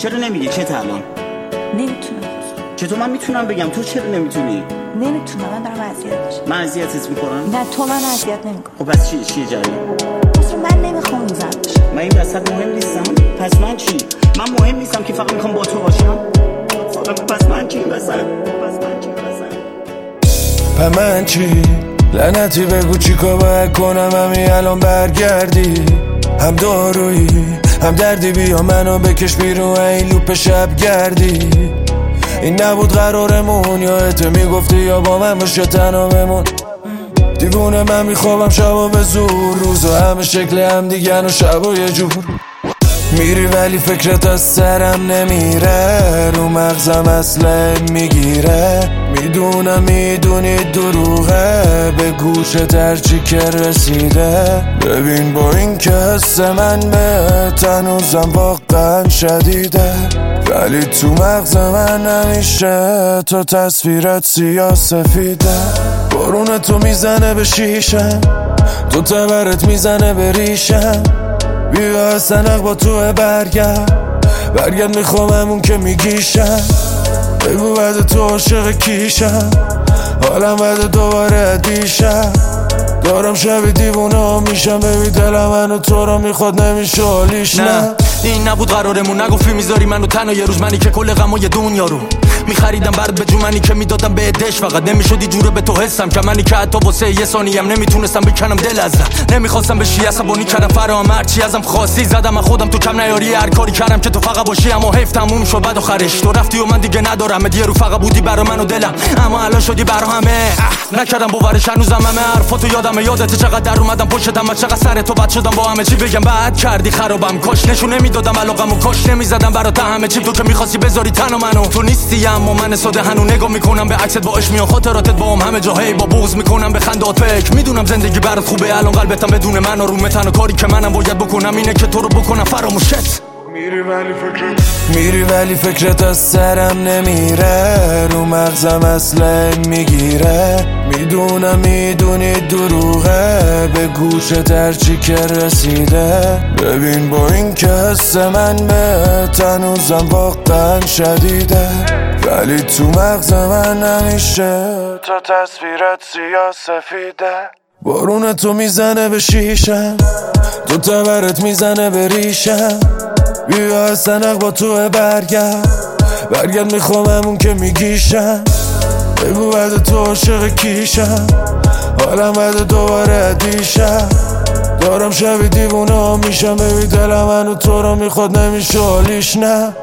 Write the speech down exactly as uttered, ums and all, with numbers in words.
چرا نمیگی؟ چه تا الان؟ نمیتونم. چطور من میتونم بگم؟ تو چرا نمیتونی؟ نمیتونم، من دارم اذیت میشم. من اذیتت میکنم؟ نه تو من اذیت نمیکنم. خب پس چی چی جایی؟ اصلا من نمیخوام اون زن باشم. من این وسط مهم نیستم. پس من چی؟ من مهم نیستم که فقط میخوام با تو باشم. پس من چی این وسط؟ پس من چی این وسط؟ پس من چی؟ لعنتی بگو چی کار باید کنم همین الان برگردی؟ هم دارویی هم دردی، بیا منو بکش بیرون این لوپ شب گردی. این نبود قرارمون، یا ات میگفتی یا با من باش یا تنها بمون. دیوونه من میخوابم شبا به زور، روزا همه شکل هم دیگن و شبا یه جور. میری ولی فکرت از سرم نمیره، رو مغزم اصله میگیره. میدونم میدونی دروغه، به گوشت هرچی که رسیده. ببین با این که حس من به تنوزم واقعا شدیده، ولی تو مغز من نمیشه تو تصویرت سیاه سفیده. بارون تو میزنه به شیشم، تو تبرت میزنه به ریشم. بیا سنق با تو برگرد برگرد، میخوام همون که میگیشم. بگو بعد تو عاشق کیشم، حالم بعد دوباره دیشم. دارم شبی دیوونه میشم، ببی دلم منو تو رو میخواد نمیشه حالیش. نه این نبود قرارمون، نگفتی میذاری منو تنها یه روز، منی که کل غمای دنیا رو میخریدم برات به جو، منی که میدادم به دش، فقط نمیشدی جوره به تو حسم که منی که حتی واسه یه ثانیه‌ام نمیتونستم بکنم دل ازت. نمیخواستم بشی عصبانی کردم فرام، هرچی ازم خواستی زدم، من خودم تو کم نیاری، هر کاری کردم که تو فقط باشی، اما حیف تموم شد بعد آخرش تو رفتی و من دیگه ندارم. دیگه رو فقط بودی برا من و دلم، اما الان شدی برا همه. نکردم باورش هنوزم همه حرفاتو یادمه، یادت چقدر در اومدم پشتم و چقدر سر تو بد شدم با همه چی. بگم بعد کردی خرابم، کاش نشون نمیدادم علاقمو، کاش نمیزدم برات همه چی. تو که میخواستی بذاری تن و منو، تو نیستی اما من ساده هنو نگاه میکنم به عکست با عشق میان خاطراتت با هم همه جا، هی با بغض میکنم به خندات فکر. میدونم زندگی برات خوبه الان قلبتم بدون من آرومه، تنها کاری که منم باید بکنم اینه که تو رو بکنم فراموشت. میری ولی فکرت میری ولی فکرت از سرم نمیره، رو مغزم اصله میگیره. میدونم میدونی دروغه، به گوشت هرچی که رسیده. ببین با این که حس من به تنوزم واقعا شدیده، ولی تو مغز من نمیشه تو تصویرت سیاه سفیده. بارون تو میزنه به شیشم، تو تبرت میزنه به ریشم. بیا سنق با تو برگرد برگرد، میخوام همون که میگیشم. بگو بعد تو عاشق کیشم، حالم بعد دوباره دیشم. دارم شبی دیوونه میشم، ببی دلم منو تو رو میخواد نمیشه حالیش. نه